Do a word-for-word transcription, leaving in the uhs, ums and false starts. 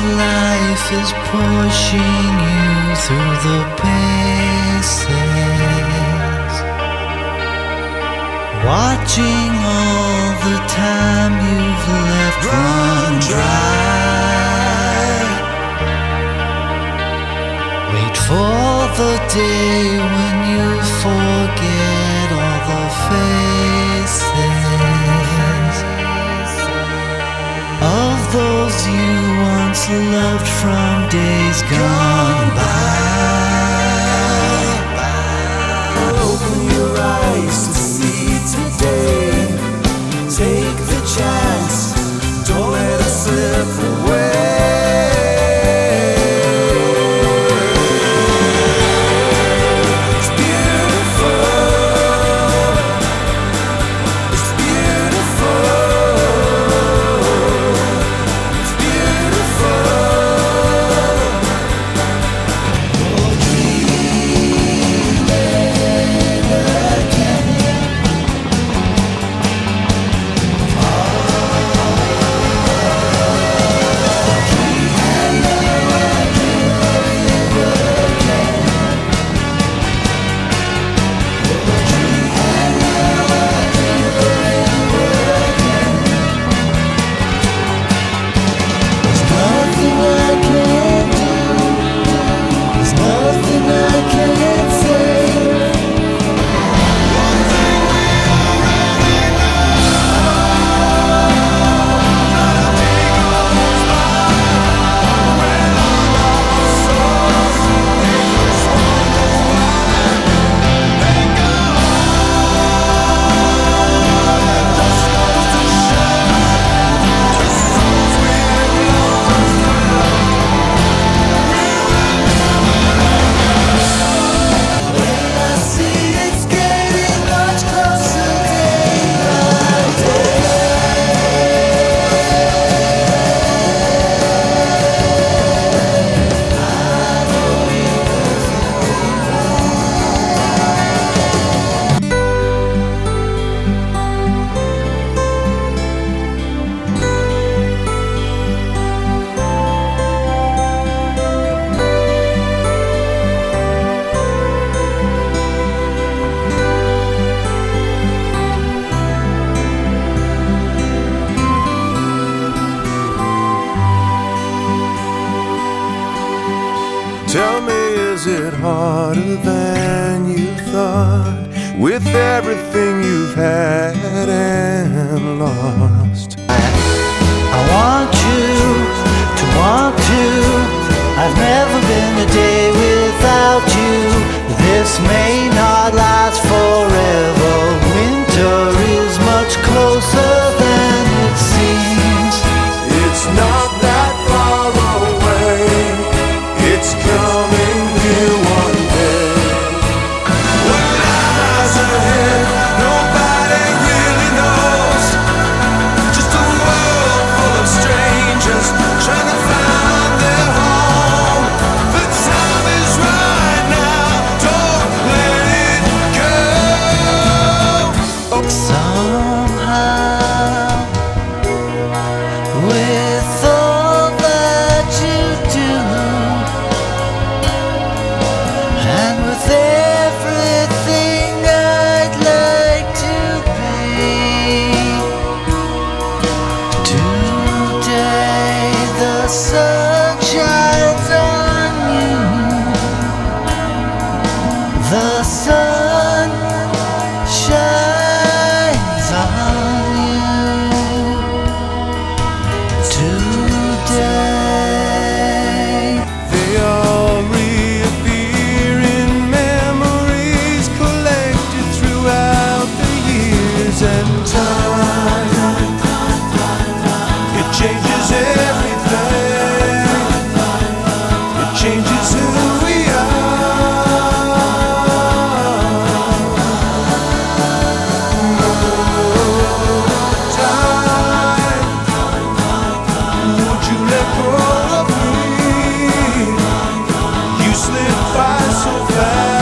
life is pushing you through the paces, watching all the time you've left run dry. Wait for the day when you forget all the faces of those you once loved from days gone by. Open your eyes to see today. Take the chance, don't let it slip away. Tell me, is it harder than you thought, with everything you've had and lost? I want you to want to. I've never been a day without you. This may not last forever. Winter is much closer than it seems. It's not that far away. It's coming here one day. What lies ahead, nobody really knows. Just a world full of strangers trying to find their home. The time is right now, don't let it go. Oh. Somehow, with all that you do, and with everything I'd like to be, today the sun shines on you. The sun shines on you today. They all reappear in memories collected throughout the years and time. It changes everything. It changes who we are. Time, won't you let go of me? You slip by so fast.